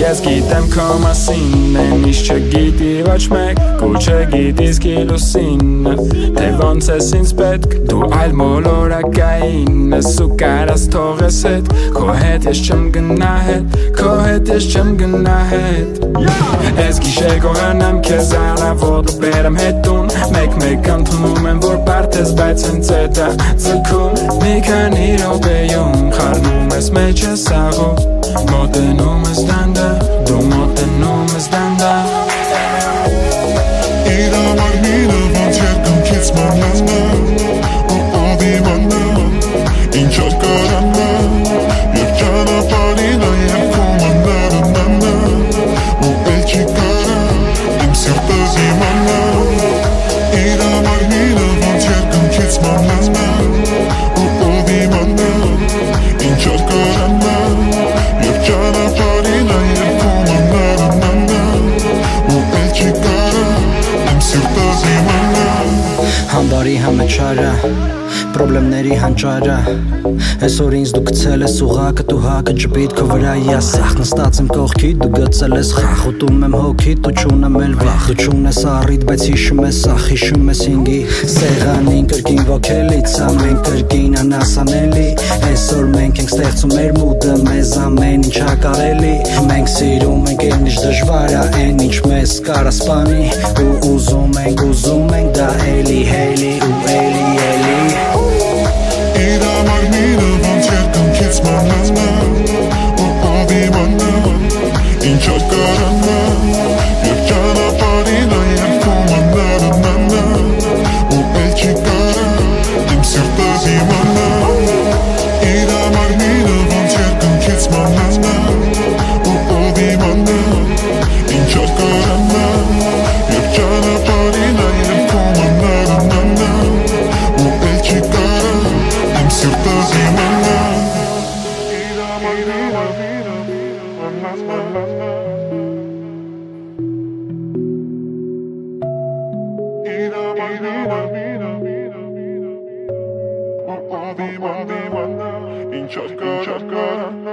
Ես գիտեմ քո մասին է միշտ չգիտի ոչ մեկ Կու չգիտիս կիլուսին Թե ոնց ես ինձ պետք Դու այլ մոլորակային ես ու կարաս թողես հետ Քո հետ ես չեմ գնա հետ Քո հետ ես չեմ գնա հետ Ես գիշեր կողանամ քեզ առավոտ ու բերեմ հետուն Մեկ-մեկ ընդունում եմ որ բարդ ես բայց հենց է դա ձգում Մի քանի րոպեում խառնում ես մեջ ես աղով Մոտենում ես դանդաղ, դու մոտենում ես դանդաղ Իր համար մինը ոնց երկնքից մանանա Ու ովիմանա, ինչ որ կարանա Եվ ճանապարհին այև կոմանարն աննա Ու էլ չի կարա, իմ սիրտը զիմանա Իր համար մինը ոնց երկնքից մանանա Ու ովիմանա, ինչ որ կարանա Եվ ճանապարհին այև կոմանարն աննա Ու էլ չի կարա, իմ սիրտը զիմանա Համբարի համեչարը, պրոբլեմների հանճարը Այսօր ինձ դու գցել ես ուղակը, դու հակը ջպիտ քո վրա Յասախ նստած եմ կողքիդ, դու գցել ես խախ Ուտում եմ հոգիդ, դու չունեմ էլ վախ Դու չունես առիթ, բայց հիշում ես ախ, հիշում ես ինգի Սեղանին կրկին ոգելից, ամեն կրկին անասանելի Այսօր մենք ենք ստեղծում մեր մուդը, մեզ ամեն ինչ հակարելի Մենք սիրում ենք են ինչ դժվար է, են ինչ մեզ կարա սպանի Ու ուզում ենք դա էլի, հելի ու էլի, էլի Իր համար մինը ոնց երկնքից մանանա Ու ովիմանա, ինչ որ կարանա Եվ ճանապարհին այև կոմանարն աննա Ու էլ չի կարա, իմ սիրտը զիմանա Իր համար մինը ոնց երկնքից մանանա Ու ովիմանա, ինչ որ կարանա Եվ ճանապարհին այև կոմանարն աննա Ու էլ չի կարա, իմ սիրտը զիմանա Իր համար մինը Իր համար մինը Ու ովիմանա, ինչ որ կարանա